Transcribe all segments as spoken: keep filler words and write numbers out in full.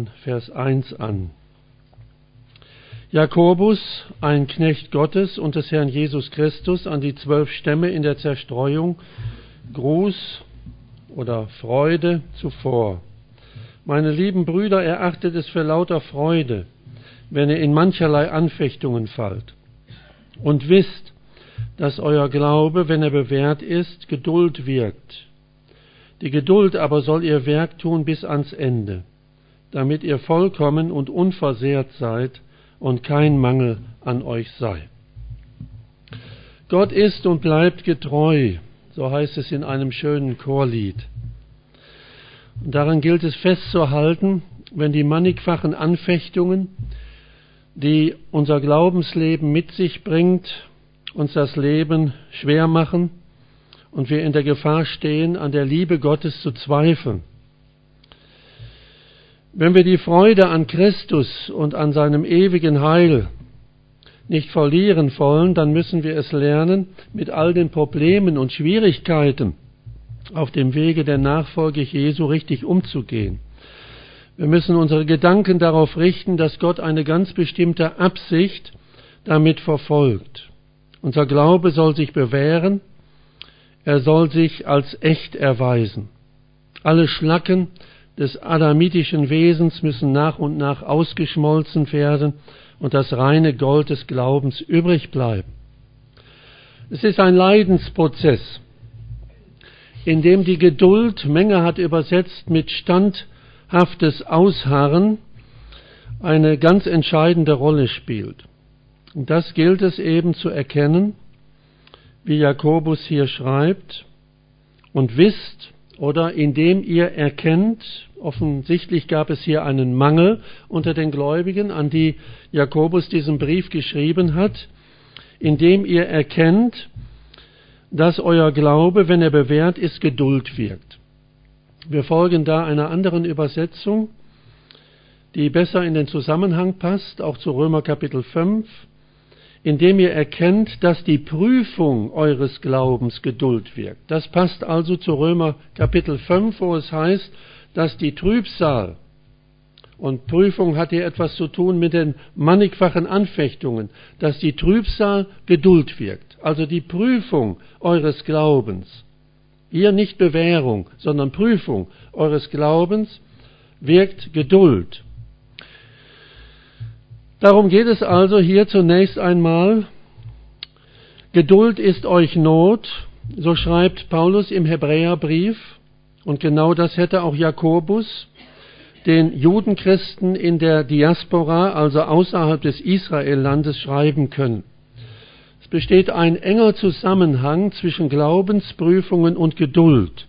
von Vers eins an. Jakobus, ein Knecht Gottes und des Herrn Jesus Christus, an die zwölf Stämme in der Zerstreuung, Gruß oder Freude zuvor. Meine lieben Brüder, erachtet es für lauter Freude, wenn ihr in mancherlei Anfechtungen fallt. Und wisst, dass euer Glaube, wenn er bewährt ist, Geduld wirkt. Die Geduld aber soll ihr Werk tun bis ans Ende, damit ihr vollkommen und unversehrt seid und kein Mangel an euch sei. Gott ist und bleibt getreu, so heißt es in einem schönen Chorlied. Und daran gilt es festzuhalten, wenn die mannigfachen Anfechtungen, die unser Glaubensleben mit sich bringt, uns das Leben schwer machen und wir in der Gefahr stehen, an der Liebe Gottes zu zweifeln. Wenn wir die Freude an Christus und an seinem ewigen Heil nicht verlieren wollen, dann müssen wir es lernen, mit all den Problemen und Schwierigkeiten auf dem Wege der Nachfolge Jesu richtig umzugehen. Wir müssen unsere Gedanken darauf richten, dass Gott eine ganz bestimmte Absicht damit verfolgt. Unser Glaube soll sich bewähren, er soll sich als echt erweisen. Alle Schlacken des adamitischen Wesens müssen nach und nach ausgeschmolzen werden und das reine Gold des Glaubens übrig bleiben. Es ist ein Leidensprozess, in dem die Geduld, Menger hat übersetzt mit standhaftes Ausharren, eine ganz entscheidende Rolle spielt. Und das gilt es eben zu erkennen, wie Jakobus hier schreibt, und wisst, oder indem ihr erkennt, offensichtlich gab es hier einen Mangel unter den Gläubigen, an die Jakobus diesen Brief geschrieben hat, indem ihr erkennt, dass euer Glaube, wenn er bewährt ist, Geduld wirkt. Wir folgen da einer anderen Übersetzung, die besser in den Zusammenhang passt, auch zu Römer Kapitel fünf, indem ihr erkennt, dass die Prüfung eures Glaubens Geduld wirkt. Das passt also zu Römer Kapitel fünf, wo es heißt, dass die Trübsal, und Prüfung hat hier etwas zu tun mit den mannigfachen Anfechtungen, dass die Trübsal Geduld wirkt. Also die Prüfung eures Glaubens, hier nicht Bewährung, sondern Prüfung eures Glaubens wirkt Geduld. Darum geht es also hier zunächst einmal. Geduld ist euch Not, so schreibt Paulus im Hebräerbrief, und genau das hätte auch Jakobus den Judenchristen in der Diaspora, also außerhalb des Israellandes, schreiben können. Es besteht ein enger Zusammenhang zwischen Glaubensprüfungen und Geduld.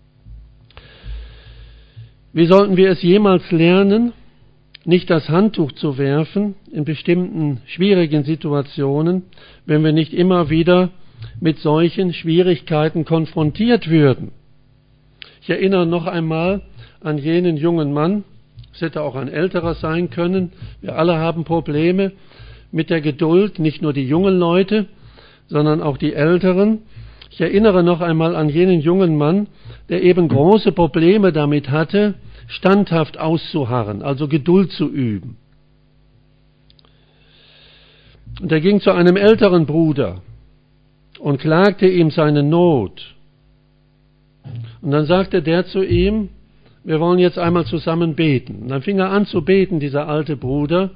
Wie sollten wir es jemals lernen, nicht das Handtuch zu werfen in bestimmten schwierigen Situationen, wenn wir nicht immer wieder mit solchen Schwierigkeiten konfrontiert würden? Ich erinnere noch einmal an jenen jungen Mann, es hätte auch ein älterer sein können, wir alle haben Probleme mit der Geduld, nicht nur die jungen Leute, sondern auch die Älteren. Ich erinnere noch einmal an jenen jungen Mann, der eben große Probleme damit hatte, standhaft auszuharren, also Geduld zu üben. Und er ging zu einem älteren Bruder und klagte ihm seine Not. Und dann sagte der zu ihm, wir wollen jetzt einmal zusammen beten. Und dann fing er an zu beten, dieser alte Bruder.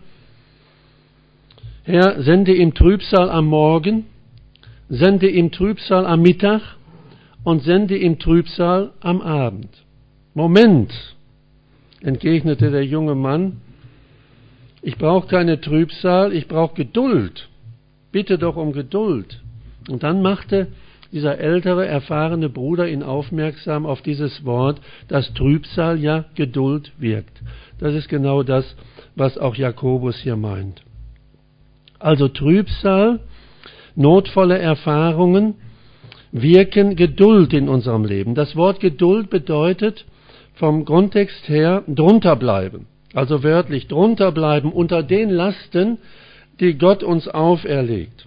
Herr, sende ihm Trübsal am Morgen, sende ihm Trübsal am Mittag und sende ihm Trübsal am Abend. Moment, entgegnete der junge Mann, ich brauche keine Trübsal, ich brauche Geduld. Bitte doch um Geduld. Und dann machte dieser ältere, erfahrene Bruder ihn aufmerksam auf dieses Wort, dass Trübsal ja Geduld wirkt. Das ist genau das, was auch Jakobus hier meint. Also Trübsal, notvolle Erfahrungen wirken Geduld in unserem Leben. Das Wort Geduld bedeutet vom Grundtext her drunter bleiben. Also wörtlich drunter bleiben unter den Lasten, die Gott uns auferlegt.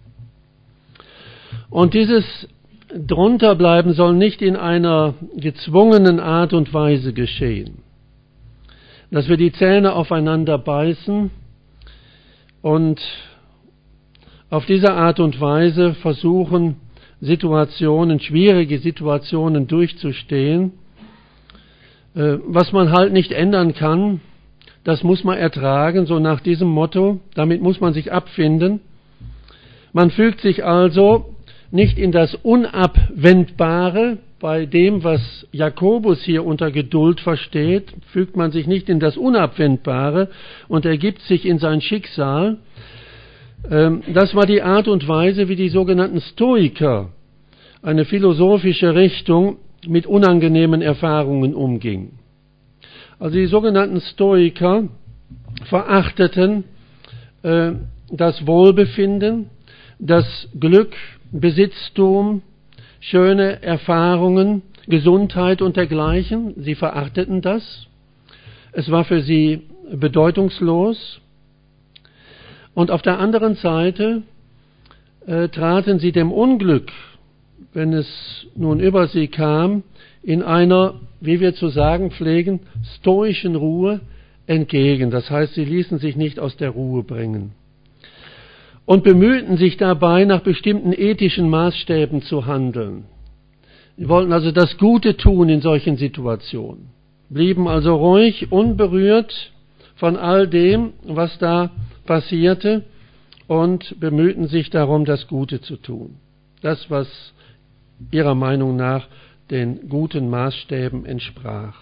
Und dieses Drunterbleiben soll nicht in einer gezwungenen Art und Weise geschehen. dass wir die Zähne aufeinander beißen und auf diese Art und Weise versuchen, Situationen, schwierige Situationen durchzustehen. Was man halt nicht ändern kann, das muss man ertragen, so nach diesem Motto. Damit muss man sich abfinden. Man fügt sich also nicht in das Unabwendbare, bei dem, was Jakobus hier unter Geduld versteht, fügt man sich nicht in das Unabwendbare und ergibt sich in sein Schicksal. Das war die Art und Weise, wie die sogenannten Stoiker, eine philosophische Richtung, mit unangenehmen Erfahrungen umging. Also die sogenannten Stoiker verachteten äh, das Wohlbefinden, das Glück, Besitztum, schöne Erfahrungen, Gesundheit und dergleichen. Sie verachteten das. Es war für sie bedeutungslos. Und auf der anderen Seite äh, traten sie dem Unglück, wenn es nun über sie kam, in einer, wie wir zu sagen pflegen, stoischen Ruhe entgegen. Das heißt, sie ließen sich nicht aus der Ruhe bringen und bemühten sich dabei, nach bestimmten ethischen Maßstäben zu handeln. Sie wollten also das Gute tun in solchen Situationen, blieben also ruhig, unberührt von all dem, was da passierte, und bemühten sich darum, das Gute zu tun. Das, was ihrer Meinung nach den guten Maßstäben entsprach.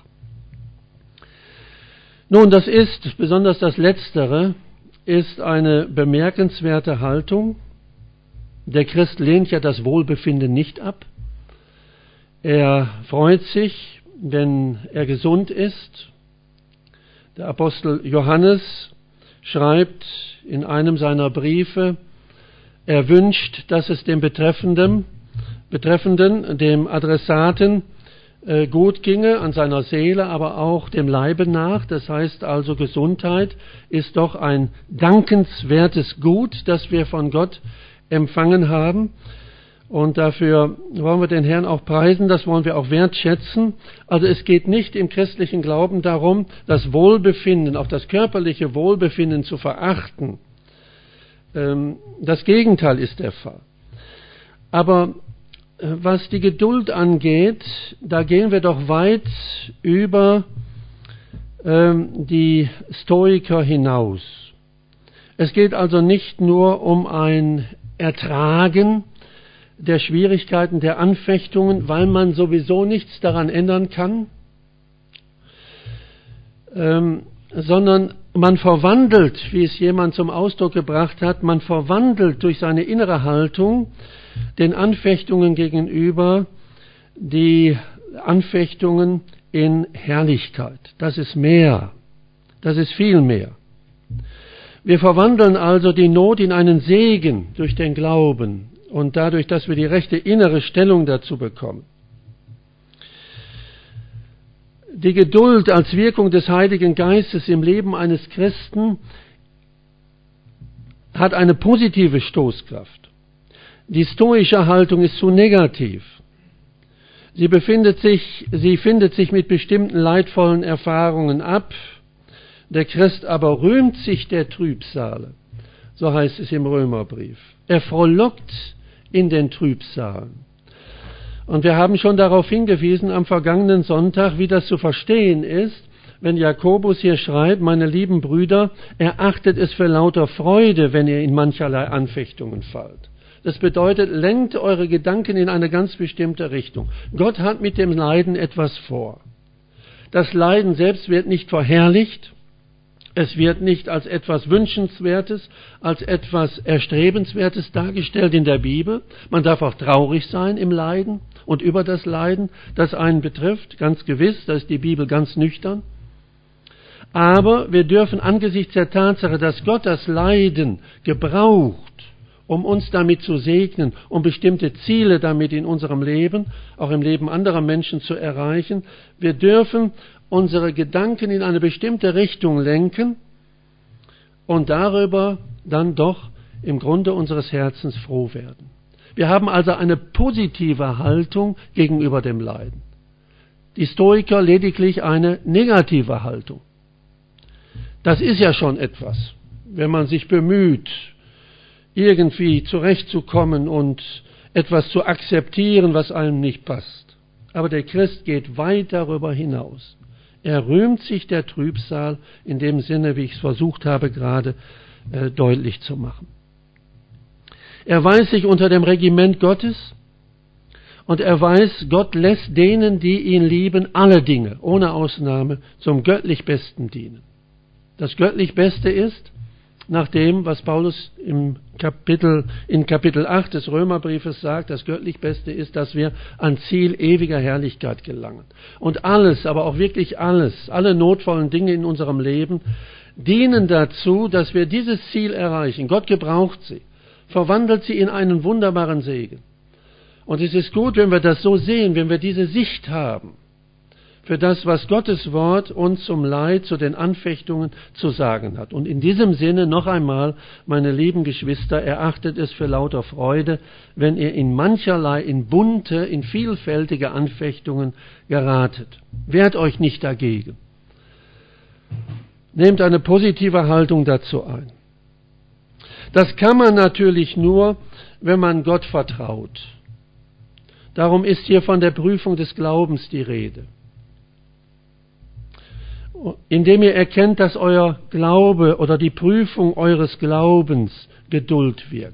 Nun, das ist, besonders das Letztere, ist eine bemerkenswerte Haltung. Der Christ lehnt ja das Wohlbefinden nicht ab. Er freut sich, wenn er gesund ist. Der Apostel Johannes schreibt in einem seiner Briefe, er wünscht, dass es dem Betreffenden, Betreffenden, dem Adressaten äh, gut ginge, an seiner Seele, aber auch dem Leibe nach. Das heißt also, Gesundheit ist doch ein dankenswertes Gut, das wir von Gott empfangen haben. Und dafür wollen wir den Herrn auch preisen, das wollen wir auch wertschätzen. Also es geht nicht im christlichen Glauben darum, das Wohlbefinden, auch das körperliche Wohlbefinden zu verachten. Ähm, das Gegenteil ist der Fall. Aber was die Geduld angeht, da gehen wir doch weit über ähm, die Stoiker hinaus. Es geht also nicht nur um ein Ertragen der Schwierigkeiten, der Anfechtungen, weil man sowieso nichts daran ändern kann, ähm, sondern man verwandelt, wie es jemand zum Ausdruck gebracht hat, man verwandelt durch seine innere Haltung den Anfechtungen gegenüber die Anfechtungen in Herrlichkeit. Das ist mehr, das ist viel mehr. Wir verwandeln also die Not in einen Segen durch den Glauben und dadurch, dass wir die rechte innere Stellung dazu bekommen. Die Geduld als Wirkung des Heiligen Geistes im Leben eines Christen hat eine positive Stoßkraft. Die stoische Haltung ist zu negativ. Sie befindet sich, sie findet sich mit bestimmten leidvollen Erfahrungen ab. Der Christ aber rühmt sich der Trübsale. So heißt es im Römerbrief. Er frohlockt in den Trübsalen. Und wir haben schon darauf hingewiesen am vergangenen Sonntag, wie das zu verstehen ist, wenn Jakobus hier schreibt, meine lieben Brüder, erachtet es für lauter Freude, wenn ihr in mancherlei Anfechtungen fallt. Das bedeutet, lenkt eure Gedanken in eine ganz bestimmte Richtung. Gott hat mit dem Leiden etwas vor. Das Leiden selbst wird nicht verherrlicht. Es wird nicht als etwas Wünschenswertes, als etwas Erstrebenswertes dargestellt in der Bibel. Man darf auch traurig sein im Leiden und über das Leiden, das einen betrifft, ganz gewiss, da ist die Bibel ganz nüchtern. Aber wir dürfen angesichts der Tatsache, dass Gott das Leiden gebraucht, um uns damit zu segnen, um bestimmte Ziele damit in unserem Leben, auch im Leben anderer Menschen zu erreichen, wir dürfen unsere Gedanken in eine bestimmte Richtung lenken und darüber dann doch im Grunde unseres Herzens froh werden. Wir haben also eine positive Haltung gegenüber dem Leiden. Die Stoiker lediglich eine negative Haltung. Das ist ja schon etwas, wenn man sich bemüht, irgendwie zurechtzukommen und etwas zu akzeptieren, was einem nicht passt. Aber der Christ geht weit darüber hinaus. Er rühmt sich der Trübsal in dem Sinne, wie ich es versucht habe, gerade äh, deutlich zu machen. Er weiß sich unter dem Regiment Gottes und er weiß, Gott lässt denen, die ihn lieben, alle Dinge, ohne Ausnahme, zum göttlich Besten dienen. Das göttlich Beste ist, nach dem, was Paulus im Kapitel, in Kapitel acht des Römerbriefes sagt, das göttlich Beste ist, dass wir an Ziel ewiger Herrlichkeit gelangen. Und alles, aber auch wirklich alles, alle notvollen Dinge in unserem Leben, dienen dazu, dass wir dieses Ziel erreichen. Gott gebraucht sie, verwandelt sie in einen wunderbaren Segen. Und es ist gut, wenn wir das so sehen, wenn wir diese Sicht haben, für das, was Gottes Wort uns zum Leid, zu den Anfechtungen zu sagen hat. Und in diesem Sinne noch einmal, meine lieben Geschwister, erachtet es für lauter Freude, wenn ihr in mancherlei, in bunte, in vielfältige Anfechtungen geratet. Wehrt euch nicht dagegen. Nehmt eine positive Haltung dazu ein. Das kann man natürlich nur, wenn man Gott vertraut. Darum ist hier von der Prüfung des Glaubens die Rede. Indem ihr erkennt, dass euer Glaube oder die Prüfung eures Glaubens Geduld wirkt.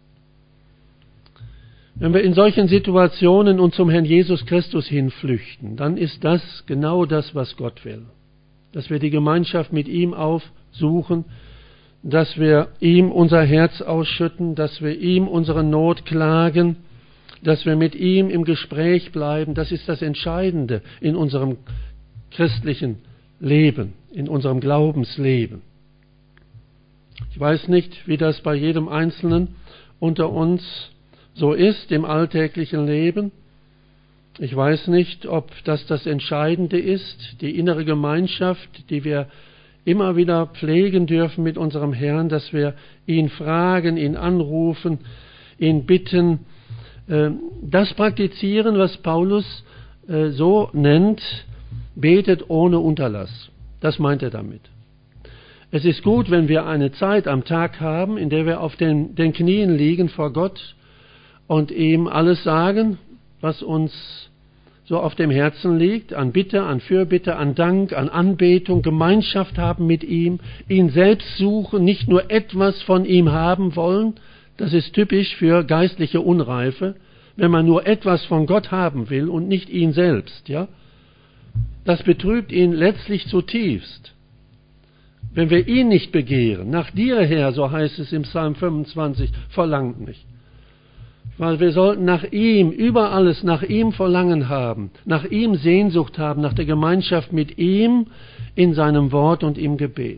Wenn wir in solchen Situationen uns zum Herrn Jesus Christus hinflüchten, dann ist das genau das, was Gott will. Dass wir die Gemeinschaft mit ihm aufsuchen, dass wir ihm unser Herz ausschütten, dass wir ihm unsere Not klagen, dass wir mit ihm im Gespräch bleiben. Das ist das Entscheidende in unserem christlichen Leben, in unserem Glaubensleben. Ich weiß nicht, wie das bei jedem Einzelnen unter uns so ist im alltäglichen Leben. Ich weiß nicht, ob das das Entscheidende ist, die innere Gemeinschaft, die wir immer wieder pflegen dürfen mit unserem Herrn, dass wir ihn fragen, ihn anrufen, ihn bitten, das praktizieren, was Paulus so nennt, betet ohne Unterlass. Das meint er damit. Es ist gut, wenn wir eine Zeit am Tag haben, in der wir auf den, den Knien liegen vor Gott und ihm alles sagen, was uns so auf dem Herzen liegt, an Bitte, an Fürbitte, an Dank, an Anbetung, Gemeinschaft haben mit ihm, ihn selbst suchen, nicht nur etwas von ihm haben wollen. Das ist typisch für geistliche Unreife, wenn man nur etwas von Gott haben will und nicht ihn selbst, ja. Das betrübt ihn letztlich zutiefst. Wenn wir ihn nicht begehren, nach dir her, so heißt es im Psalm fünfundzwanzig, verlangt nicht. Weil wir sollten nach ihm, über alles nach ihm Verlangen haben, nach ihm Sehnsucht haben, nach der Gemeinschaft mit ihm in seinem Wort und im Gebet.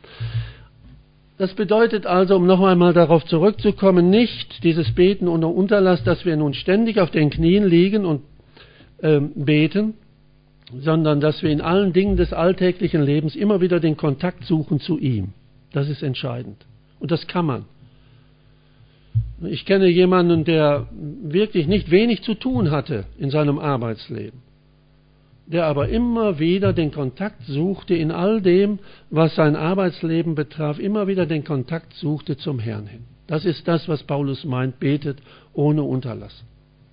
Das bedeutet also, um noch einmal darauf zurückzukommen, nicht dieses Beten unter Unterlass, dass wir nun ständig auf den Knien liegen und äh, beten, sondern dass wir in allen Dingen des alltäglichen Lebens immer wieder den Kontakt suchen zu ihm. Das ist entscheidend. Und das kann man. Ich kenne jemanden, der wirklich nicht wenig zu tun hatte in seinem Arbeitsleben, der aber immer wieder den Kontakt suchte in all dem, was sein Arbeitsleben betraf, immer wieder den Kontakt suchte zum Herrn hin. Das ist das, was Paulus meint, betet ohne Unterlass.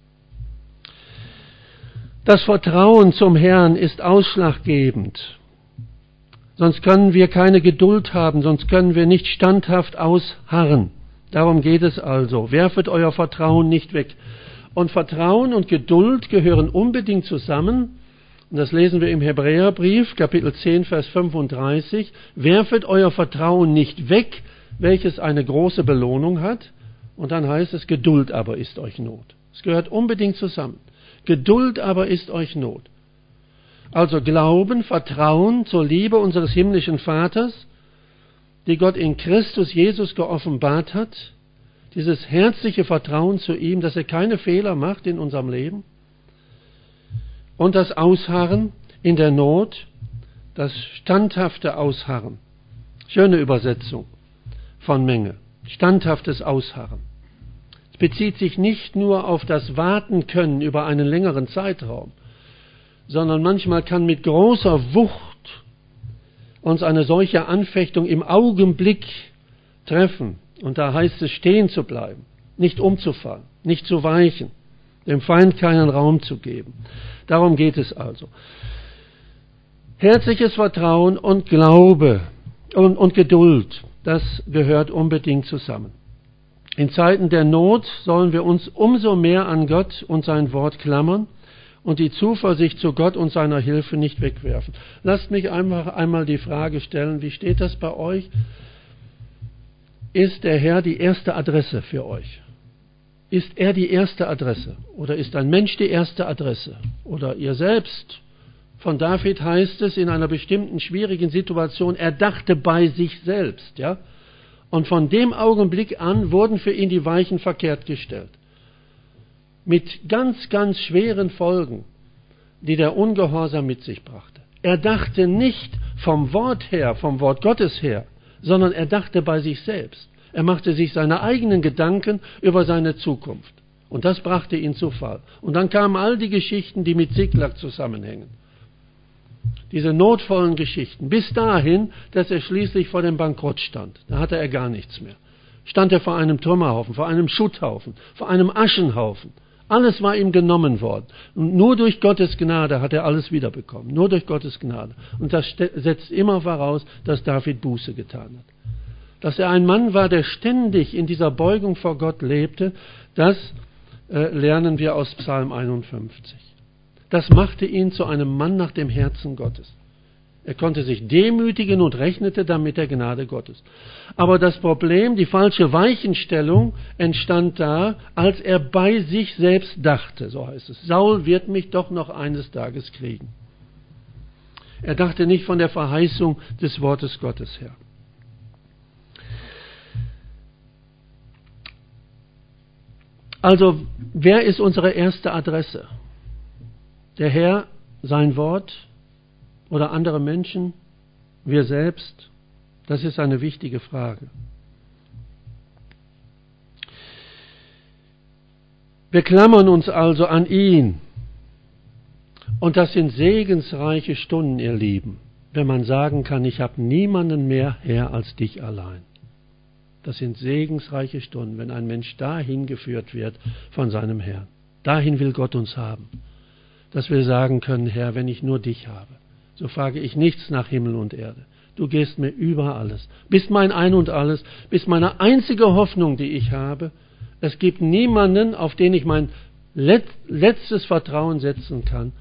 Das Vertrauen zum Herrn ist ausschlaggebend. Sonst können wir keine Geduld haben, sonst können wir nicht standhaft ausharren. Darum geht es also. Werfet euer Vertrauen nicht weg. Und Vertrauen und Geduld gehören unbedingt zusammen. Und das lesen wir im Hebräerbrief, Kapitel zehn, Vers fünfunddreißig. Werfet euer Vertrauen nicht weg, welches eine große Belohnung hat. Und dann heißt es, Geduld aber ist euch Not. Es gehört unbedingt zusammen. Geduld aber ist euch Not. Also Glauben, Vertrauen zur Liebe unseres himmlischen Vaters, die Gott in Christus Jesus geoffenbart hat, dieses herzliche Vertrauen zu ihm, dass er keine Fehler macht in unserem Leben, und das Ausharren in der Not, das standhafte Ausharren. Schöne Übersetzung von Menge. Standhaftes Ausharren. Es bezieht sich nicht nur auf das Warten können über einen längeren Zeitraum, sondern manchmal kann mit großer Wucht uns eine solche Anfechtung im Augenblick treffen, und da heißt es, stehen zu bleiben, nicht umzufallen, nicht zu weichen, dem Feind keinen Raum zu geben. Darum geht es also. Herzliches Vertrauen und Glaube und, und Geduld, das gehört unbedingt zusammen. In Zeiten der Not sollen wir uns umso mehr an Gott und sein Wort klammern und die Zuversicht zu Gott und seiner Hilfe nicht wegwerfen. Lasst mich einfach einmal die Frage stellen, wie steht das bei euch? Ist der Herr die erste Adresse für euch? Ist er die erste Adresse? Oder ist ein Mensch die erste Adresse? Oder ihr selbst? Von David heißt es in einer bestimmten schwierigen Situation, er dachte bei sich selbst, ja? Und von dem Augenblick an wurden für ihn die Weichen verkehrt gestellt. Mit ganz, ganz schweren Folgen, die der Ungehorsam mit sich brachte. Er dachte nicht vom Wort her, vom Wort Gottes her, sondern er dachte bei sich selbst. Er machte sich seine eigenen Gedanken über seine Zukunft. Und das brachte ihn zu Fall. Und dann kamen all die Geschichten, die mit Ziklag zusammenhängen. Diese notvollen Geschichten, bis dahin, dass er schließlich vor dem Bankrott stand. Da hatte er gar nichts mehr. Stand er vor einem Trümmerhaufen, vor einem Schutthaufen, vor einem Aschenhaufen. Alles war ihm genommen worden. Und nur durch Gottes Gnade hat er alles wiederbekommen. Nur durch Gottes Gnade. Und das setzt immer voraus, dass David Buße getan hat. Dass er ein Mann war, der ständig in dieser Beugung vor Gott lebte, das äh, lernen wir aus Psalm einundfünfzig. Das machte ihn zu einem Mann nach dem Herzen Gottes. Er konnte sich demütigen und rechnete dann mit der Gnade Gottes. Aber das Problem, die falsche Weichenstellung, entstand da, als er bei sich selbst dachte, so heißt es. Saul wird mich doch noch eines Tages kriegen. Er dachte nicht von der Verheißung des Wortes Gottes her. Also, wer ist unsere erste Adresse? Der Herr, sein Wort oder andere Menschen, wir selbst? Das ist eine wichtige Frage. Wir klammern uns also an ihn. Und das sind segensreiche Stunden, ihr Lieben, wenn man sagen kann, ich habe niemanden mehr Herr als dich allein. Das sind segensreiche Stunden, wenn ein Mensch dahin geführt wird von seinem Herrn. Dahin will Gott uns haben. Dass wir sagen können, Herr, wenn ich nur dich habe, so frage ich nichts nach Himmel und Erde. Du gehst mir über alles, bist mein Ein und Alles, bist meine einzige Hoffnung, die ich habe. Es gibt niemanden, auf den ich mein let- letztes Vertrauen setzen kann.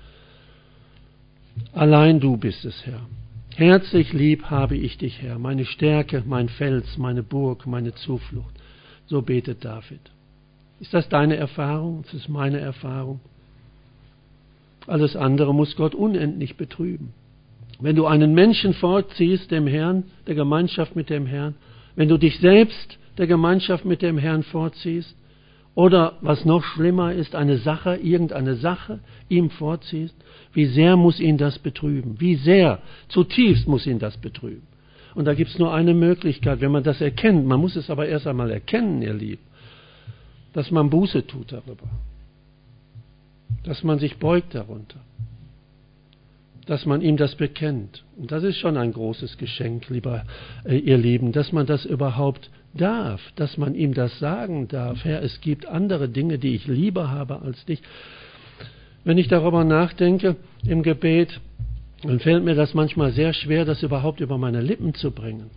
Allein du bist es, Herr. Herzlich lieb habe ich dich, Herr, meine Stärke, mein Fels, meine Burg, meine Zuflucht. So betet David. Ist das deine Erfahrung? Das ist meine Erfahrung. Alles andere muss Gott unendlich betrüben. Wenn du einen Menschen vorziehst, dem Herrn, der Gemeinschaft mit dem Herrn, wenn du dich selbst der Gemeinschaft mit dem Herrn vorziehst, oder was noch schlimmer ist, eine Sache, irgendeine Sache ihm vorziehst, wie sehr muss ihn das betrüben? Wie sehr, zutiefst muss ihn das betrüben? Und da gibt es nur eine Möglichkeit, wenn man das erkennt, man muss es aber erst einmal erkennen, ihr Lieben, dass man Buße tut darüber. Dass man sich beugt darunter. Dass man ihm das bekennt. Und das ist schon ein großes Geschenk, lieber äh, ihr Lieben, dass man das überhaupt darf, dass man ihm das sagen darf. Herr, es gibt andere Dinge, die ich lieber habe als dich. Wenn ich darüber nachdenke im Gebet, dann fällt mir das manchmal sehr schwer, das überhaupt über meine Lippen zu bringen.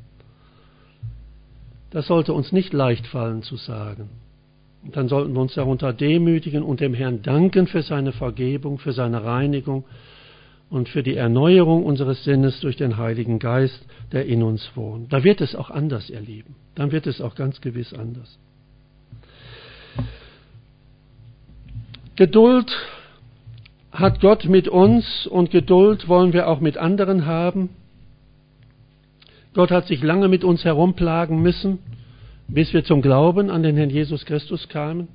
Das sollte uns nicht leicht fallen zu sagen. Und dann sollten wir uns darunter demütigen und dem Herrn danken für seine Vergebung, für seine Reinigung und für die Erneuerung unseres Sinnes durch den Heiligen Geist, der in uns wohnt. Da wird es auch anders, ihr Lieben. Dann wird es auch ganz gewiss anders. Geduld hat Gott mit uns und Geduld wollen wir auch mit anderen haben. Gott hat sich lange mit uns herumplagen müssen, bis wir zum Glauben an den Herrn Jesus Christus kamen.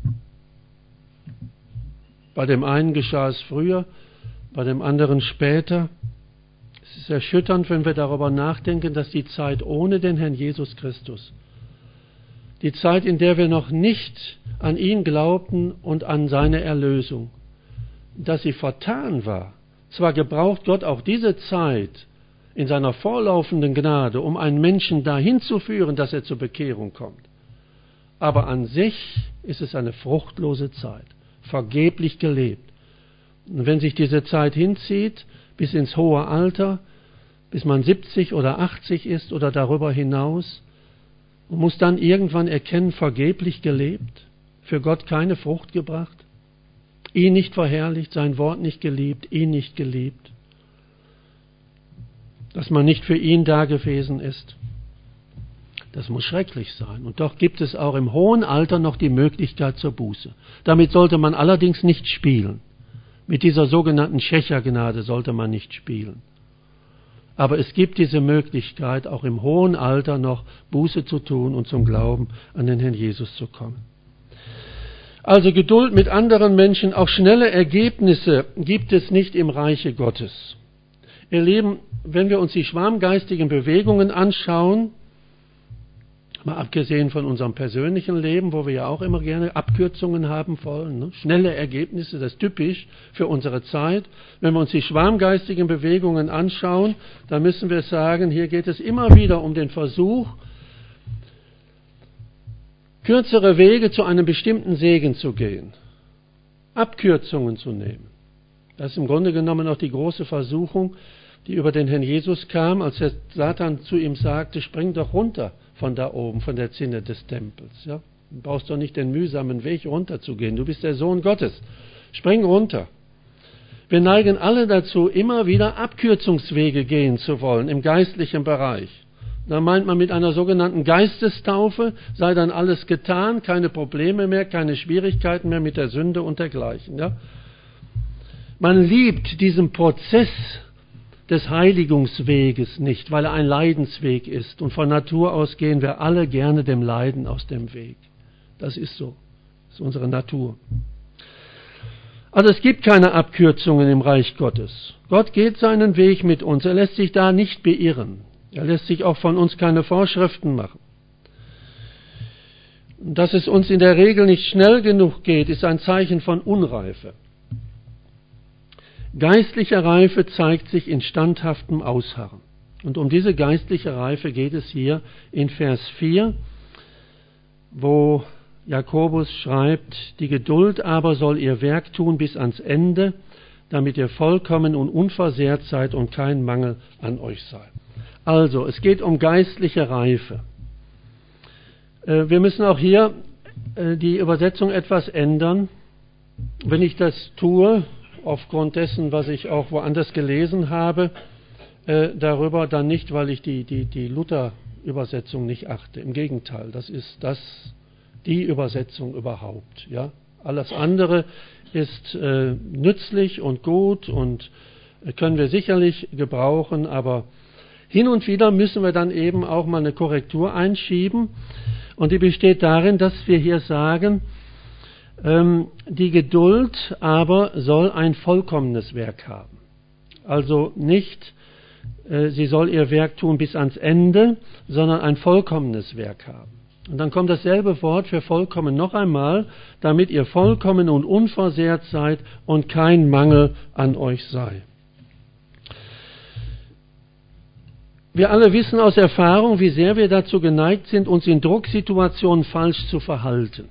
Bei dem einen geschah es früher, bei dem anderen später. Es ist erschütternd, wenn wir darüber nachdenken, dass die Zeit ohne den Herrn Jesus Christus, die Zeit, in der wir noch nicht an ihn glaubten und an seine Erlösung, dass sie vertan war. Zwar gebraucht Gott auch diese Zeit in seiner vorlaufenden Gnade, um einen Menschen dahin zu führen, dass er zur Bekehrung kommt. Aber an sich ist es eine fruchtlose Zeit, vergeblich gelebt. Und wenn sich diese Zeit hinzieht, bis ins hohe Alter, bis man siebzig oder achtzig ist oder darüber hinaus, und muss dann irgendwann erkennen, vergeblich gelebt, für Gott keine Frucht gebracht, ihn nicht verherrlicht, sein Wort nicht geliebt, ihn nicht geliebt, dass man nicht für ihn da gewesen ist. Das muss schrecklich sein. Und doch gibt es auch im hohen Alter noch die Möglichkeit zur Buße. Damit sollte man allerdings nicht spielen. Mit dieser sogenannten Schächergnade sollte man nicht spielen. Aber es gibt diese Möglichkeit, auch im hohen Alter noch Buße zu tun und zum Glauben an den Herrn Jesus zu kommen. Also Geduld mit anderen Menschen, auch schnelle Ergebnisse gibt es nicht im Reiche Gottes. Ihr Lieben, wenn wir uns die schwarmgeistigen Bewegungen anschauen, mal abgesehen von unserem persönlichen Leben, wo wir ja auch immer gerne Abkürzungen haben wollen, ne? Schnelle Ergebnisse, das ist typisch für unsere Zeit. Wenn wir uns die schwarmgeistigen Bewegungen anschauen, dann müssen wir sagen, hier geht es immer wieder um den Versuch, kürzere Wege zu einem bestimmten Segen zu gehen, Abkürzungen zu nehmen. Das ist im Grunde genommen auch die große Versuchung, die über den Herrn Jesus kam, als der Satan zu ihm sagte, spring doch runter von da oben, von der Zinne des Tempels. Ja? Du brauchst doch nicht den mühsamen Weg runterzugehen, du bist der Sohn Gottes. Spring runter. Wir neigen alle dazu, immer wieder Abkürzungswege gehen zu wollen im geistlichen Bereich. Da meint man, mit einer sogenannten Geistestaufe sei dann alles getan, keine Probleme mehr, keine Schwierigkeiten mehr mit der Sünde und dergleichen. Ja? Man liebt diesen Prozess des Heiligungsweges nicht, weil er ein Leidensweg ist. Und von Natur aus gehen wir alle gerne dem Leiden aus dem Weg. Das ist so. Das ist unsere Natur. Also es gibt keine Abkürzungen im Reich Gottes. Gott geht seinen Weg mit uns. Er lässt sich da nicht beirren. Er lässt sich auch von uns keine Vorschriften machen. Dass es uns in der Regel nicht schnell genug geht, ist ein Zeichen von Unreife. Geistliche Reife zeigt sich in standhaftem Ausharren. Und um diese geistliche Reife geht es hier in Vers vier, wo Jakobus schreibt, die Geduld aber soll ihr Werk tun bis ans Ende, damit ihr vollkommen und unversehrt seid und kein Mangel an euch sei. Also, es geht um geistliche Reife. Wir müssen auch hier die Übersetzung etwas ändern. Wenn ich das tue, aufgrund dessen, was ich auch woanders gelesen habe, äh, darüber dann nicht, weil ich die, die, die Luther-Übersetzung nicht achte. Im Gegenteil, das ist das, die Übersetzung überhaupt. Ja? Alles andere ist äh, nützlich und gut und äh, können wir sicherlich gebrauchen, aber hin und wieder müssen wir dann eben auch mal eine Korrektur einschieben und die besteht darin, dass wir hier sagen, die Geduld aber soll ein vollkommenes Werk haben. Also nicht, äh, sie soll ihr Werk tun bis ans Ende, sondern ein vollkommenes Werk haben. Und dann kommt dasselbe Wort für vollkommen noch einmal, damit ihr vollkommen und unversehrt seid und kein Mangel an euch sei. Wir alle wissen aus Erfahrung, wie sehr wir dazu geneigt sind, uns in Drucksituationen falsch zu verhalten.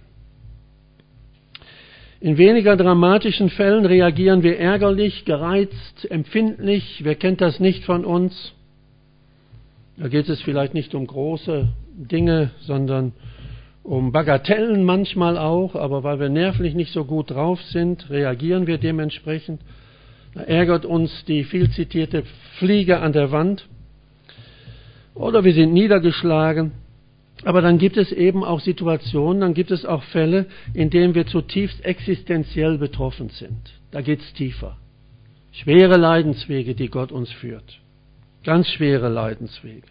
In weniger dramatischen Fällen reagieren wir ärgerlich, gereizt, empfindlich. Wer kennt das nicht von uns? Da geht es vielleicht nicht um große Dinge, sondern um Bagatellen manchmal auch. Aber weil wir nervlich nicht so gut drauf sind, reagieren wir dementsprechend. Da ärgert uns die viel zitierte Fliege an der Wand. Oder wir sind niedergeschlagen. Aber dann gibt es eben auch Situationen, dann gibt es auch Fälle, in denen wir zutiefst existenziell betroffen sind. Da geht es tiefer. Schwere Leidenswege, die Gott uns führt. Ganz schwere Leidenswege.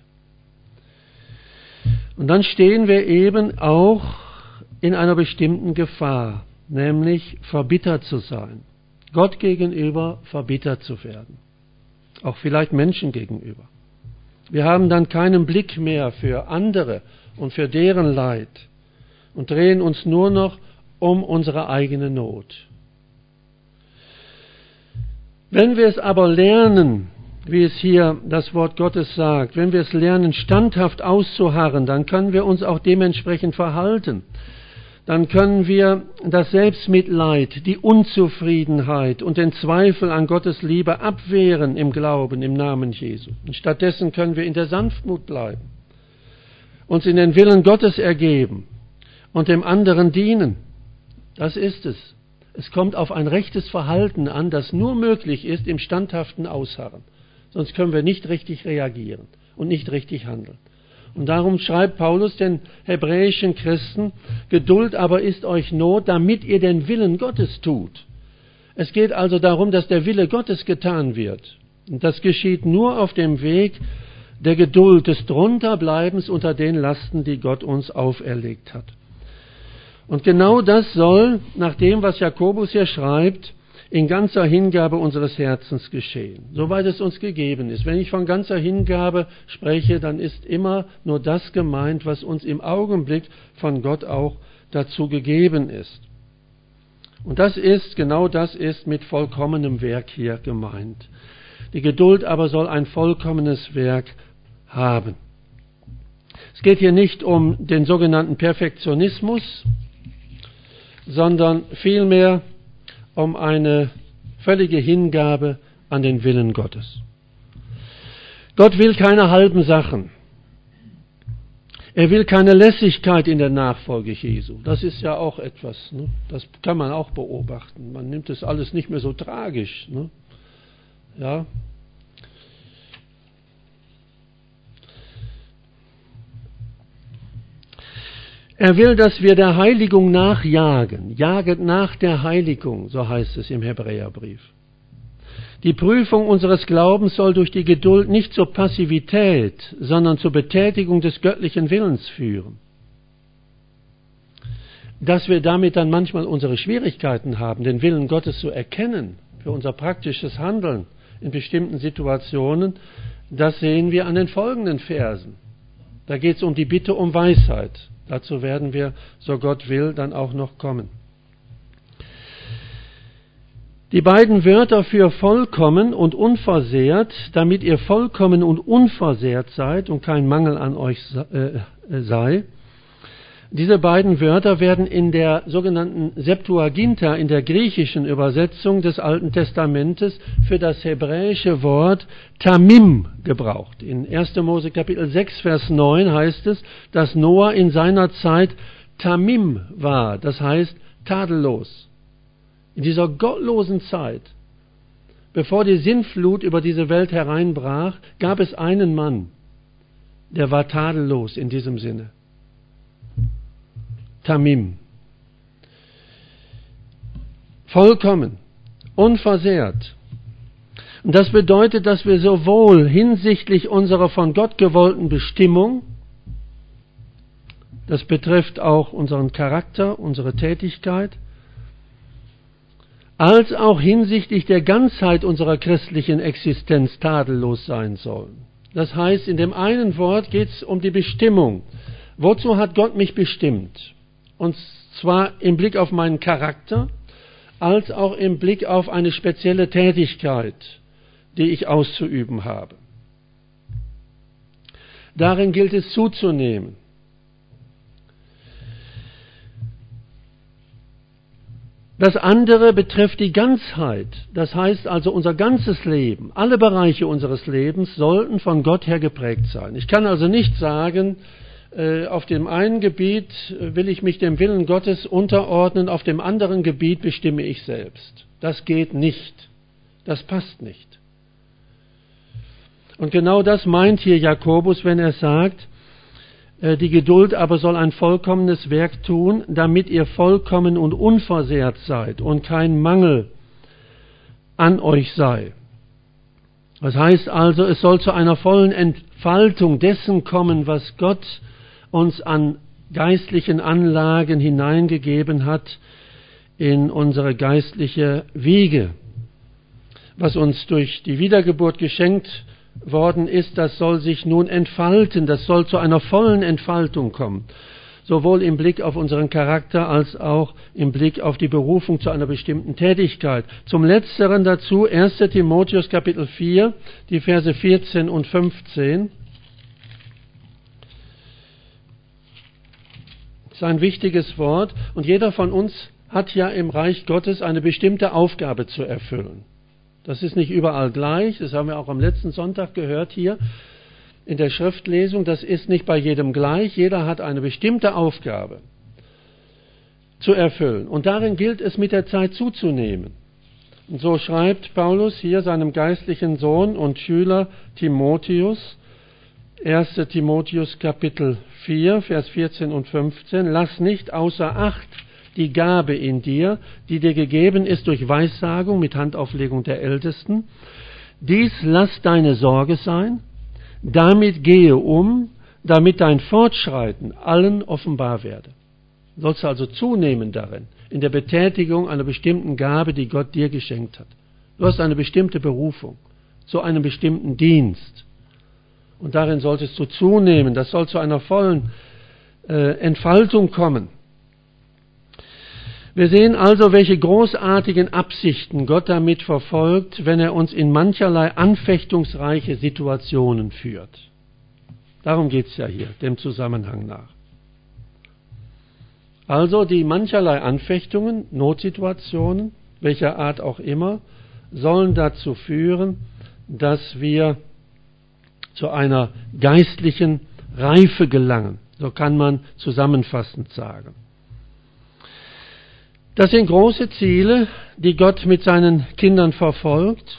Und dann stehen wir eben auch in einer bestimmten Gefahr, nämlich verbittert zu sein. Gott gegenüber verbittert zu werden. Auch vielleicht Menschen gegenüber. Wir haben dann keinen Blick mehr für andere und für deren Leid und drehen uns nur noch um unsere eigene Not. Wenn wir es aber lernen, wie es hier das Wort Gottes sagt. Wenn wir es lernen, standhaft auszuharren, dann können wir uns auch dementsprechend verhalten. Dann können wir das Selbstmitleid, die Unzufriedenheit und den Zweifel an Gottes Liebe abwehren im Glauben, im Namen Jesu. Und stattdessen können wir in der Sanftmut bleiben, uns in den Willen Gottes ergeben und dem anderen dienen. Das ist es. Es kommt auf ein rechtes Verhalten an, das nur möglich ist im standhaften Ausharren. Sonst können wir nicht richtig reagieren und nicht richtig handeln. Und darum schreibt Paulus den hebräischen Christen, Geduld aber ist euch Not, damit ihr den Willen Gottes tut. Es geht also darum, dass der Wille Gottes getan wird. Und das geschieht nur auf dem Weg der Geduld, des Drunterbleibens unter den Lasten, die Gott uns auferlegt hat. Und genau das soll, nach dem, was Jakobus hier schreibt, in ganzer Hingabe unseres Herzens geschehen, soweit es uns gegeben ist. Wenn ich von ganzer Hingabe spreche, dann ist immer nur das gemeint, was uns im Augenblick von Gott auch dazu gegeben ist. Und das ist, genau das ist mit vollkommenem Werk hier gemeint. Die Geduld aber soll ein vollkommenes Werk haben. Es geht hier nicht um den sogenannten Perfektionismus, sondern vielmehr um eine völlige Hingabe an den Willen Gottes. Gott will keine halben Sachen. Er will keine Lässigkeit in der Nachfolge Jesu. Das ist ja auch etwas, ne? Das kann man auch beobachten. Man nimmt das alles nicht mehr so tragisch. Ne? Ja. Er will, dass wir der Heiligung nachjagen. Jaget nach der Heiligung, so heißt es im Hebräerbrief. Die Prüfung unseres Glaubens soll durch die Geduld nicht zur Passivität, sondern zur Betätigung des göttlichen Willens führen. Dass wir damit dann manchmal unsere Schwierigkeiten haben, den Willen Gottes zu erkennen, für unser praktisches Handeln in bestimmten Situationen, das sehen wir an den folgenden Versen. Da geht es um die Bitte um Weisheit. Dazu werden wir, so Gott will, dann auch noch kommen. Die beiden Wörter für vollkommen und unversehrt, damit ihr vollkommen und unversehrt seid und kein Mangel an euch sei. Diese beiden Wörter werden in der sogenannten Septuaginta, in der griechischen Übersetzung des Alten Testamentes, für das hebräische Wort Tamim gebraucht. In erster Mose Kapitel sechs, Vers neun heißt es, dass Noah in seiner Zeit Tamim war, das heißt tadellos. In dieser gottlosen Zeit, bevor die Sintflut über diese Welt hereinbrach, gab es einen Mann, der war tadellos in diesem Sinne. Tamim. Vollkommen, unversehrt. Und das bedeutet, dass wir sowohl hinsichtlich unserer von Gott gewollten Bestimmung, das betrifft auch unseren Charakter, unsere Tätigkeit, als auch hinsichtlich der Ganzheit unserer christlichen Existenz tadellos sein sollen. Das heißt, in dem einen Wort geht es um die Bestimmung. Wozu hat Gott mich bestimmt? Und zwar im Blick auf meinen Charakter, als auch im Blick auf eine spezielle Tätigkeit, die ich auszuüben habe. Darin gilt es zuzunehmen. Das andere betrifft die Ganzheit. Das heißt also, unser ganzes Leben, alle Bereiche unseres Lebens sollten von Gott her geprägt sein. Ich kann also nicht sagen, auf dem einen Gebiet will ich mich dem Willen Gottes unterordnen, auf dem anderen Gebiet bestimme ich selbst. Das geht nicht. Das passt nicht. Und genau das meint hier Jakobus, wenn er sagt, die Geduld aber soll ein vollkommenes Werk tun, damit ihr vollkommen und unversehrt seid und kein Mangel an euch sei. Das heißt also, es soll zu einer vollen Entfaltung dessen kommen, was Gott uns an geistlichen Anlagen hineingegeben hat in unsere geistliche Wiege. Was uns durch die Wiedergeburt geschenkt worden ist, das soll sich nun entfalten, das soll zu einer vollen Entfaltung kommen. sowohl im Blick auf unseren Charakter als auch im Blick auf die Berufung zu einer bestimmten Tätigkeit. Zum Letzteren dazu erster Timotheus Kapitel vier, die Verse vierzehn und fünfzehn. Das ist ein wichtiges Wort und jeder von uns hat ja im Reich Gottes eine bestimmte Aufgabe zu erfüllen. Das ist nicht überall gleich, das haben wir auch am letzten Sonntag gehört hier in der Schriftlesung, das ist nicht bei jedem gleich, jeder hat eine bestimmte Aufgabe zu erfüllen und darin gilt es mit der Zeit zuzunehmen. Und so schreibt Paulus hier seinem geistlichen Sohn und Schüler Timotheus, erster Timotheus Kapitel vier, Vers vierzehn und fünfzehn, lass nicht außer Acht die Gabe in dir, die dir gegeben ist durch Weissagung mit Handauflegung der Ältesten. Dies lass deine Sorge sein, damit gehe um, damit dein Fortschreiten allen offenbar werde. Du sollst also zunehmen darin, in der Betätigung einer bestimmten Gabe, die Gott dir geschenkt hat. Du hast eine bestimmte Berufung, zu einem bestimmten Dienst. Und darin solltest du zunehmen, das soll zu einer vollen äh, Entfaltung kommen. Wir sehen also, welche großartigen Absichten Gott damit verfolgt, wenn er uns in mancherlei anfechtungsreiche Situationen führt. Darum geht es ja hier, dem Zusammenhang nach. Also die mancherlei Anfechtungen, Notsituationen, welcher Art auch immer, sollen dazu führen, dass wir zu einer geistlichen Reife gelangen. So kann man zusammenfassend sagen. Das sind große Ziele, die Gott mit seinen Kindern verfolgt.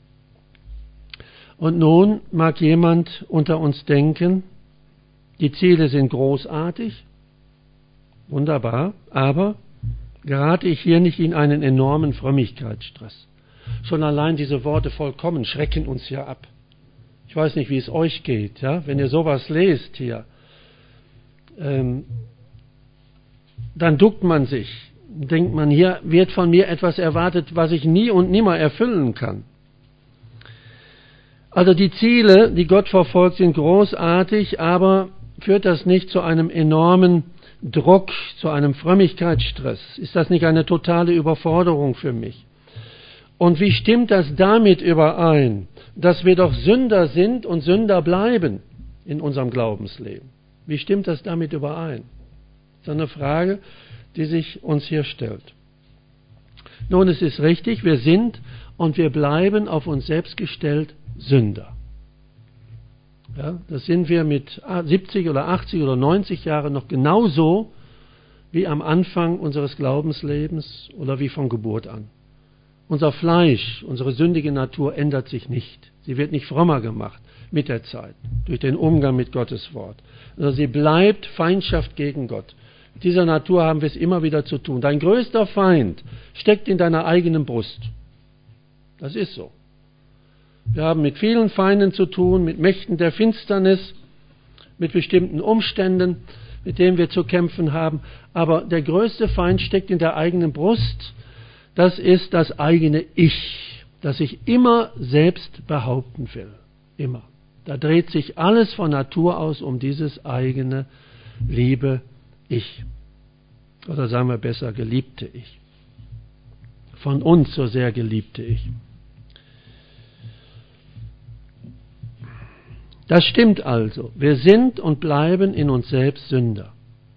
Und nun mag jemand unter uns denken, die Ziele sind großartig, wunderbar, aber gerate ich hier nicht in einen enormen Frömmigkeitsstress. Schon allein diese Worte vollkommen schrecken uns ja ab. Ich weiß nicht, wie es euch geht, ja? Wenn ihr sowas lest hier, ähm, dann duckt man sich. Denkt man, hier wird von mir etwas erwartet, was ich nie und nimmer erfüllen kann. Also die Ziele, die Gott verfolgt, sind großartig, aber führt das nicht zu einem enormen Druck, zu einem Frömmigkeitsstress? Ist das nicht eine totale Überforderung für mich? Und wie stimmt das damit überein, dass wir doch Sünder sind und Sünder bleiben in unserem Glaubensleben? Wie stimmt das damit überein? Das ist eine Frage, die sich uns hier stellt. Nun, es ist richtig, wir sind und wir bleiben auf uns selbst gestellt Sünder. Ja, das sind wir mit siebzig oder achtzig oder neunzig Jahren noch genauso wie am Anfang unseres Glaubenslebens oder wie von Geburt an. Unser Fleisch, unsere sündige Natur ändert sich nicht. Sie wird nicht frommer gemacht mit der Zeit, durch den Umgang mit Gottes Wort. Also sie bleibt Feindschaft gegen Gott. Mit dieser Natur haben wir es immer wieder zu tun. Dein größter Feind steckt in deiner eigenen Brust. Das ist so. Wir haben mit vielen Feinden zu tun, mit Mächten der Finsternis, mit bestimmten Umständen, mit denen wir zu kämpfen haben. Aber der größte Feind steckt in der eigenen Brust. Das ist das eigene Ich, das sich immer selbst behaupten will. Immer. Da dreht sich alles von Natur aus um dieses eigene liebe Ich. Oder sagen wir besser, geliebte Ich. Von uns so sehr geliebte Ich. Das stimmt also. Wir sind und bleiben in uns selbst Sünder.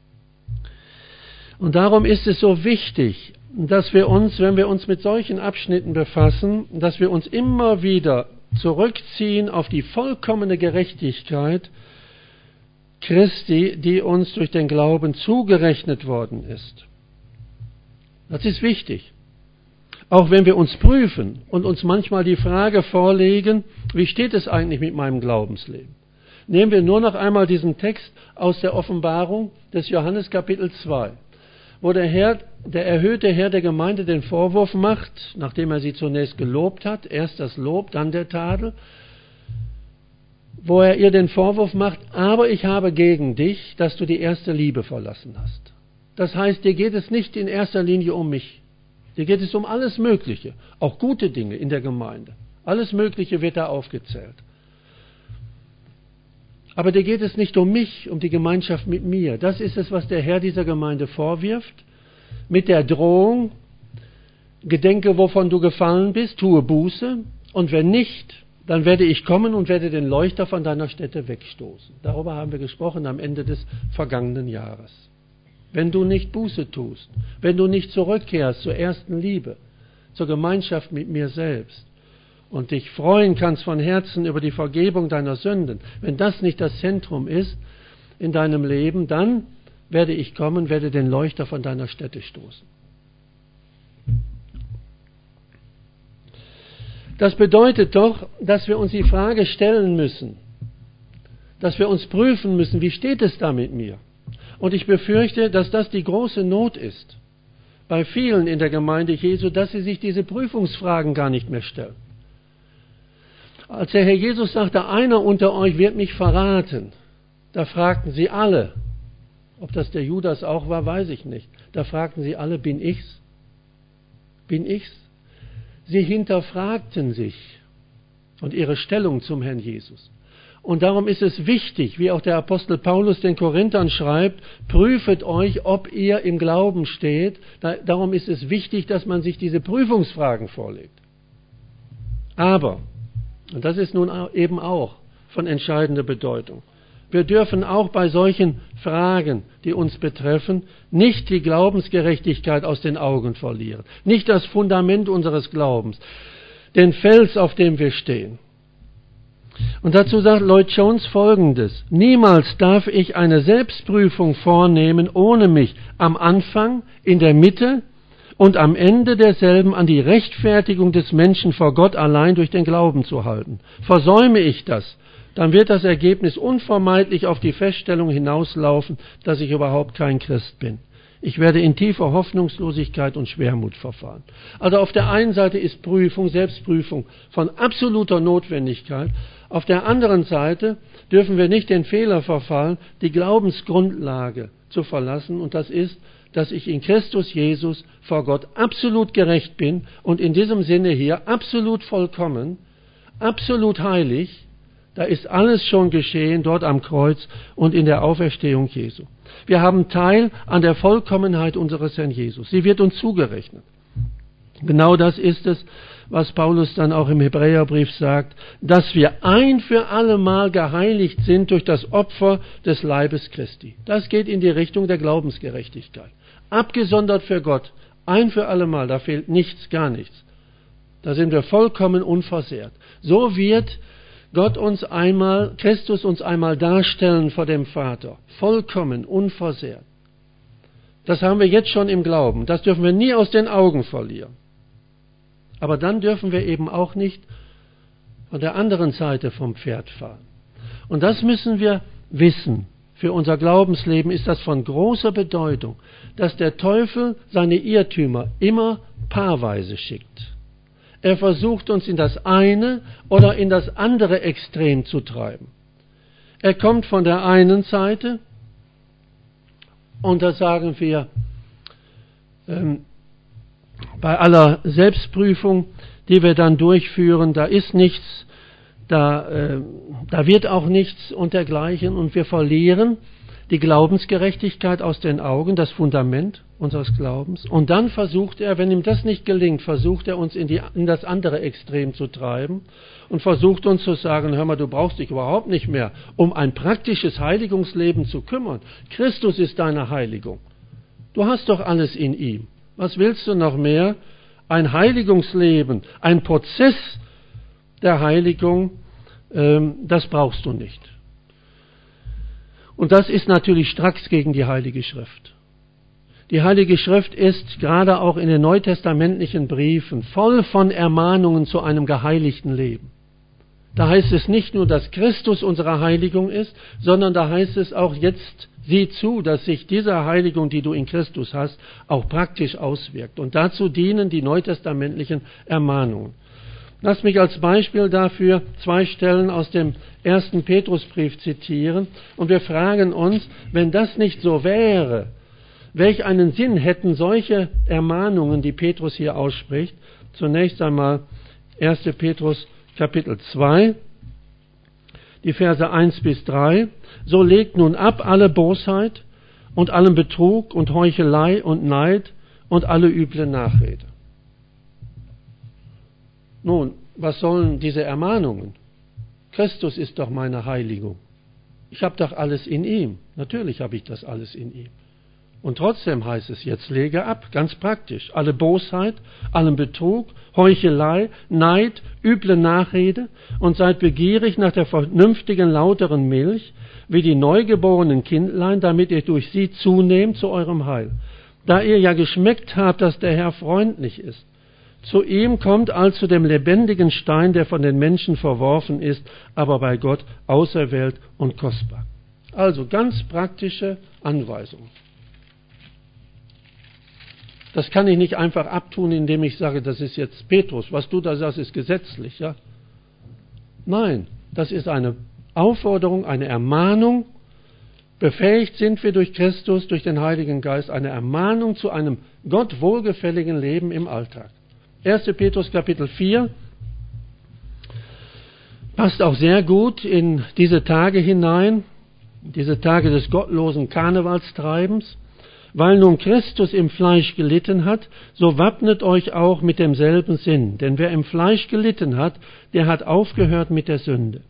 Und darum ist es so wichtig, dass wir uns, wenn wir uns mit solchen Abschnitten befassen, dass wir uns immer wieder zurückziehen auf die vollkommene Gerechtigkeit Christi, die uns durch den Glauben zugerechnet worden ist. Das ist wichtig. Auch wenn wir uns prüfen und uns manchmal die Frage vorlegen, wie steht es eigentlich mit meinem Glaubensleben? Nehmen wir nur noch einmal diesen Text aus der Offenbarung des Johannes Kapitel zwei, wo der Herr, der erhöhte Herr der Gemeinde den Vorwurf macht, nachdem er sie zunächst gelobt hat, erst das Lob, dann der Tadel, wo er ihr den Vorwurf macht, aber ich habe gegen dich, dass du die erste Liebe verlassen hast. Das heißt, dir geht es nicht in erster Linie um mich. Dir geht es um alles Mögliche, auch gute Dinge in der Gemeinde. Alles Mögliche wird da aufgezählt. Aber dir geht es nicht um mich, um die Gemeinschaft mit mir. Das ist es, was der Herr dieser Gemeinde vorwirft, mit der Drohung, gedenke, wovon du gefallen bist, tue Buße, und wenn nicht, dann werde ich kommen und werde den Leuchter von deiner Stätte wegstoßen. Darüber haben wir gesprochen am Ende des vergangenen Jahres. Wenn du nicht Buße tust, wenn du nicht zurückkehrst zur ersten Liebe, zur Gemeinschaft mit mir selbst, und dich freuen kannst von Herzen über die Vergebung deiner Sünden, wenn das nicht das Zentrum ist in deinem Leben, dann werde ich kommen, werde den Leuchter von deiner Stätte stoßen. Das bedeutet doch, dass wir uns die Frage stellen müssen, dass wir uns prüfen müssen, wie steht es da mit mir? Und ich befürchte, dass das die große Not ist bei vielen in der Gemeinde Jesu, dass sie sich diese Prüfungsfragen gar nicht mehr stellen. Als der Herr Jesus sagte, einer unter euch wird mich verraten, da fragten sie alle, ob das der Judas auch war, weiß ich nicht. Da fragten sie alle, bin ich's? Bin ich's? Sie hinterfragten sich und ihre Stellung zum Herrn Jesus. Und darum ist es wichtig, wie auch der Apostel Paulus den Korinthern schreibt, prüfet euch, ob ihr im Glauben steht. Da, darum ist es wichtig, dass man sich diese Prüfungsfragen vorlegt. Aber, und das ist nun eben auch von entscheidender Bedeutung, wir dürfen auch bei solchen Fragen, die uns betreffen, nicht die Glaubensgerechtigkeit aus den Augen verlieren, nicht das Fundament unseres Glaubens, den Fels, auf dem wir stehen. Und dazu sagt Lloyd Jones Folgendes: Niemals darf ich eine Selbstprüfung vornehmen, ohne mich am Anfang, in der Mitte und am Ende derselben an die Rechtfertigung des Menschen vor Gott allein durch den Glauben zu halten. Versäume ich das, dann wird das Ergebnis unvermeidlich auf die Feststellung hinauslaufen, dass ich überhaupt kein Christ bin. Ich werde in tiefer Hoffnungslosigkeit und Schwermut verfallen. Also auf der einen Seite ist Prüfung, Selbstprüfung von absoluter Notwendigkeit. Auf der anderen Seite dürfen wir nicht den Fehler verfallen, die Glaubensgrundlage zu verlassen. Und das ist, dass ich in Christus Jesus vor Gott absolut gerecht bin und in diesem Sinne hier absolut vollkommen, absolut heilig. Da ist alles schon geschehen dort am Kreuz und in der Auferstehung Jesu. Wir haben Teil an der Vollkommenheit unseres Herrn Jesus. Sie wird uns zugerechnet. Genau das ist es, was Paulus dann auch im Hebräerbrief sagt, dass wir ein für alle Mal geheiligt sind durch das Opfer des Leibes Christi. Das geht in die Richtung der Glaubensgerechtigkeit. Abgesondert für Gott, ein für alle Mal, da fehlt nichts, gar nichts. Da sind wir vollkommen unversehrt. So wird Gott uns einmal, Christus uns einmal darstellen vor dem Vater. Vollkommen, unversehrt. Das haben wir jetzt schon im Glauben. Das dürfen wir nie aus den Augen verlieren. Aber dann dürfen wir eben auch nicht von der anderen Seite vom Pferd fallen. Und das müssen wir wissen. Für unser Glaubensleben ist das von großer Bedeutung, dass der Teufel seine Irrtümer immer paarweise schickt. Er versucht uns in das eine oder in das andere Extrem zu treiben. Er kommt von der einen Seite und da sagen wir, ähm, bei aller Selbstprüfung, die wir dann durchführen, da ist nichts, da, äh, da wird auch nichts und dergleichen und wir verlieren die Glaubensgerechtigkeit aus den Augen, das Fundament unseres Glaubens. Und dann versucht er, wenn ihm das nicht gelingt, versucht er uns in, die, in das andere Extrem zu treiben und versucht uns zu sagen, hör mal, du brauchst dich überhaupt nicht mehr um ein praktisches Heiligungsleben zu kümmern. Christus ist deine Heiligung. Du hast doch alles in ihm. Was willst du noch mehr? Ein Heiligungsleben, ein Prozess der Heiligung, ähm, das brauchst du nicht. Und das ist natürlich stracks gegen die Heilige Schrift. Die Heilige Schrift ist gerade auch in den neutestamentlichen Briefen voll von Ermahnungen zu einem geheiligten Leben. Da heißt es nicht nur, dass Christus unsere Heiligung ist, sondern da heißt es auch, jetzt sieh zu, dass sich diese Heiligung, die du in Christus hast, auch praktisch auswirkt. Und dazu dienen die neutestamentlichen Ermahnungen. Lass mich als Beispiel dafür zwei Stellen aus dem ersten Petrusbrief zitieren. Und wir fragen uns, wenn das nicht so wäre, welch einen Sinn hätten solche Ermahnungen, die Petrus hier ausspricht? Zunächst einmal erster Petrus Kapitel zwei. die Verse eins bis drei. So legt nun ab alle Bosheit und allen Betrug und Heuchelei und Neid und alle üble Nachrede. Nun, was sollen diese Ermahnungen? Christus ist doch meine Heiligung. Ich habe doch alles in ihm. Natürlich habe ich das alles in ihm. Und trotzdem heißt es jetzt, lege ab, ganz praktisch, alle Bosheit, allen Betrug, Heuchelei, Neid, üble Nachrede und seid begierig nach der vernünftigen, lauteren Milch, wie die neugeborenen Kindlein, damit ihr durch sie zunehmt zu eurem Heil. Da ihr ja geschmeckt habt, dass der Herr freundlich ist. Zu ihm kommt als zu dem lebendigen Stein, der von den Menschen verworfen ist, aber bei Gott auserwählt und kostbar. Also ganz praktische Anweisungen. Das kann ich nicht einfach abtun, indem ich sage, das ist jetzt Petrus, was du da sagst, ist gesetzlich. Ja? Nein, das ist eine Aufforderung, eine Ermahnung. Befähigt sind wir durch Christus, durch den Heiligen Geist, eine Ermahnung zu einem Gott wohlgefälligen Leben im Alltag. erster Petrus Kapitel vier passt auch sehr gut in diese Tage hinein, diese Tage des gottlosen Karnevalstreibens. Weil nun Christus im Fleisch gelitten hat, so wappnet euch auch mit demselben Sinn. Denn wer im Fleisch gelitten hat, der hat aufgehört mit der Sünde.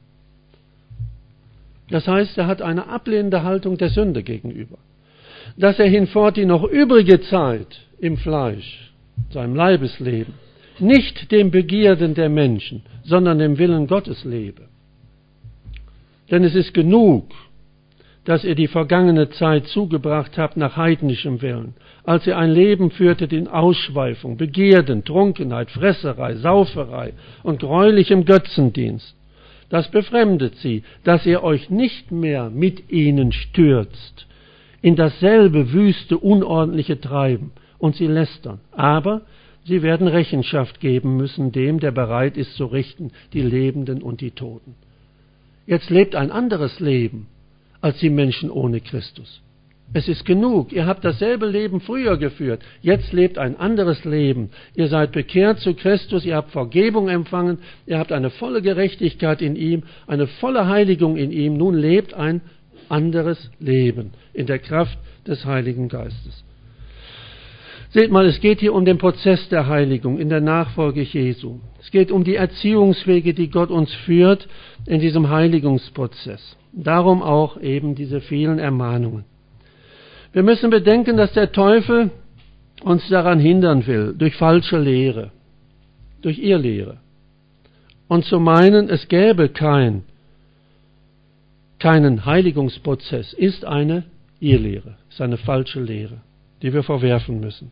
Das heißt, er hat eine ablehnende Haltung der Sünde gegenüber. Dass er hinfort die noch übrige Zeit im Fleisch, seinem Leibesleben, nicht dem Begierden der Menschen, sondern dem Willen Gottes lebe. Denn es ist genug, dass ihr die vergangene Zeit zugebracht habt nach heidnischem Willen, als ihr ein Leben führtet in Ausschweifung, Begierden, Trunkenheit, Fresserei, Sauferei und greulichem Götzendienst. Das befremdet sie, dass ihr euch nicht mehr mit ihnen stürzt in dasselbe wüste, unordentliche Treiben und sie lästern. Aber sie werden Rechenschaft geben müssen dem, der bereit ist zu richten, die Lebenden und die Toten. Jetzt lebt ein anderes Leben als die Menschen ohne Christus. Es ist genug. Ihr habt dasselbe Leben früher geführt. Jetzt lebt ein anderes Leben. Ihr seid bekehrt zu Christus, ihr habt Vergebung empfangen, ihr habt eine volle Gerechtigkeit in ihm, eine volle Heiligung in ihm. Nun lebt ein anderes Leben in der Kraft des Heiligen Geistes. Seht mal, es geht hier um den Prozess der Heiligung in der Nachfolge Jesu. Es geht um die Erziehungswege, die Gott uns führt in diesem Heiligungsprozess. Darum auch eben diese vielen Ermahnungen. Wir müssen bedenken, dass der Teufel uns daran hindern will, durch falsche Lehre, durch Irrlehre. Und zu meinen, es gäbe kein, keinen Heiligungsprozess, ist eine Irrlehre, ist eine falsche Lehre, die wir verwerfen müssen.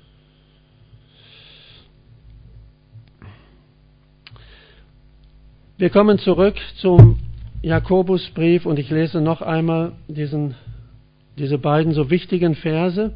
Wir kommen zurück zum Jakobusbrief und ich lese noch einmal diesen, diese beiden so wichtigen Verse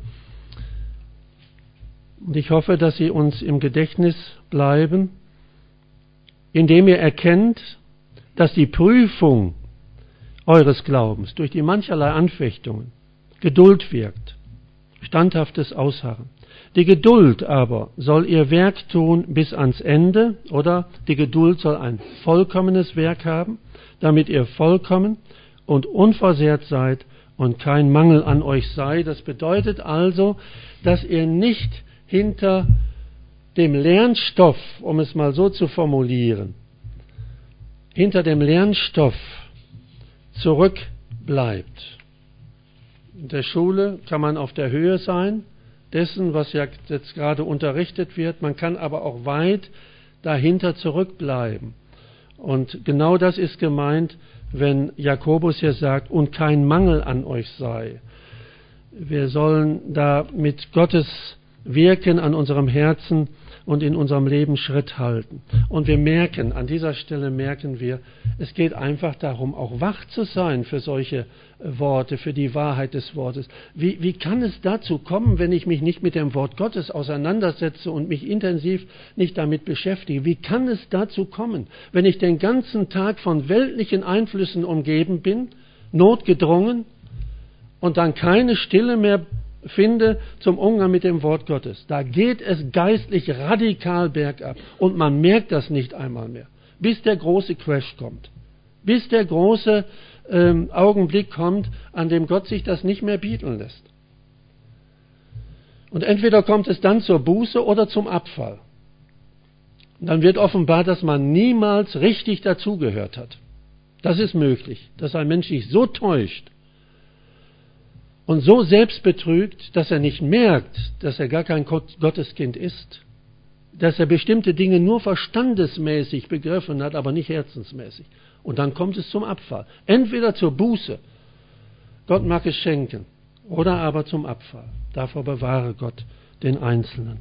und ich hoffe, dass sie uns im Gedächtnis bleiben, indem ihr erkennt, dass die Prüfung eures Glaubens durch die mancherlei Anfechtungen Geduld wirkt, standhaftes Ausharren. Die Geduld aber soll ihr Werk tun bis ans Ende, oder die Geduld soll ein vollkommenes Werk haben, damit ihr vollkommen und unversehrt seid und kein Mangel an euch sei. Das bedeutet also, dass ihr nicht hinter dem Lernstoff, um es mal so zu formulieren, hinter dem Lernstoff zurückbleibt. In der Schule kann man auf der Höhe sein, dessen, was ja jetzt gerade unterrichtet wird. Man kann aber auch weit dahinter zurückbleiben. Und genau das ist gemeint, wenn Jakobus hier sagt, und kein Mangel an euch sei. Wir sollen da mit Gottes Wirken an unserem Herzen und in unserem Leben Schritt halten. Und wir merken, an dieser Stelle merken wir, es geht einfach darum, auch wach zu sein für solche Worte, für die Wahrheit des Wortes. Wie, wie kann es dazu kommen, wenn ich mich nicht mit dem Wort Gottes auseinandersetze und mich intensiv nicht damit beschäftige? Wie kann es dazu kommen, wenn ich den ganzen Tag von weltlichen Einflüssen umgeben bin, notgedrungen, und dann keine Stille mehr finde zum Umgang mit dem Wort Gottes? Da geht es geistlich radikal bergab und man merkt das nicht einmal mehr, bis der große Crash kommt. bis der große ähm, Augenblick kommt, an dem Gott sich das nicht mehr bieten lässt. Und entweder kommt es dann zur Buße oder zum Abfall. Und dann wird offenbar, dass man niemals richtig dazugehört hat. Das ist möglich, dass ein Mensch sich so täuscht und so selbst betrügt, dass er nicht merkt, dass er gar kein Gotteskind ist, dass er bestimmte Dinge nur verstandesmäßig begriffen hat, aber nicht herzensmäßig. Und dann kommt es zum Abfall. Entweder zur Buße, Gott mag es schenken, oder aber zum Abfall. Davor bewahre Gott den Einzelnen.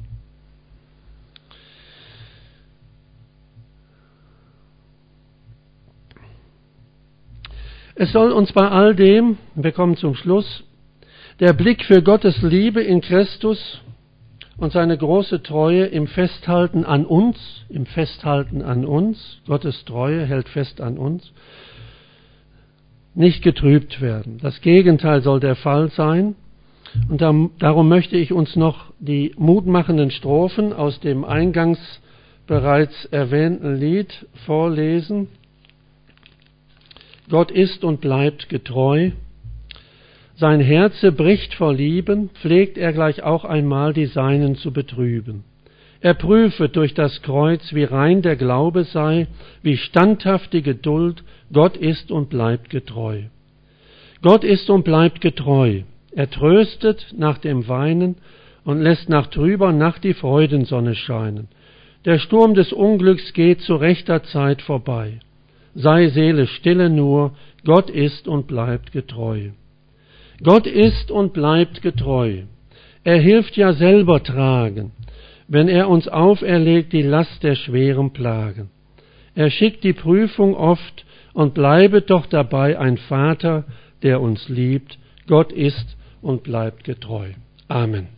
Es soll uns bei all dem, wir kommen zum Schluss, der Blick für Gottes Liebe in Christus und seine große Treue im Festhalten an uns, im Festhalten an uns, Gottes Treue hält fest an uns, nicht getrübt werden. Das Gegenteil soll der Fall sein. Und darum möchte ich uns noch die mutmachenden Strophen aus dem eingangs bereits erwähnten Lied vorlesen. Gott ist und bleibt getreu. Sein Herze bricht vor Lieben, pflegt er gleich auch einmal die Seinen zu betrüben. Er prüfet durch das Kreuz, wie rein der Glaube sei, wie standhaft die Geduld, Gott ist und bleibt getreu. Gott ist und bleibt getreu. Er tröstet nach dem Weinen und lässt nach trüber Nacht die Freudensonne scheinen. Der Sturm des Unglücks geht zu rechter Zeit vorbei. Sei Seele stille nur, Gott ist und bleibt getreu. Gott ist und bleibt getreu. Er hilft ja selber tragen, wenn er uns auferlegt die Last der schweren Plagen. Er schickt die Prüfung oft und bleibet doch dabei ein Vater, der uns liebt. Gott ist und bleibt getreu. Amen.